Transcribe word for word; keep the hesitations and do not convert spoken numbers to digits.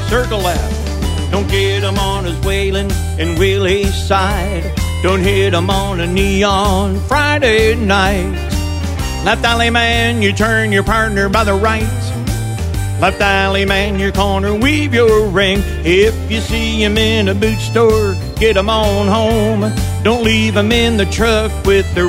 circle left. Don't get him on his Wayland and Willie's side. Don't hit him on a neon Friday night. Left alley man, you turn your partner by the right. Left alley man, your corner, weave your ring. If you see him in a boot store, get him on home. Don't leave him in the truck with the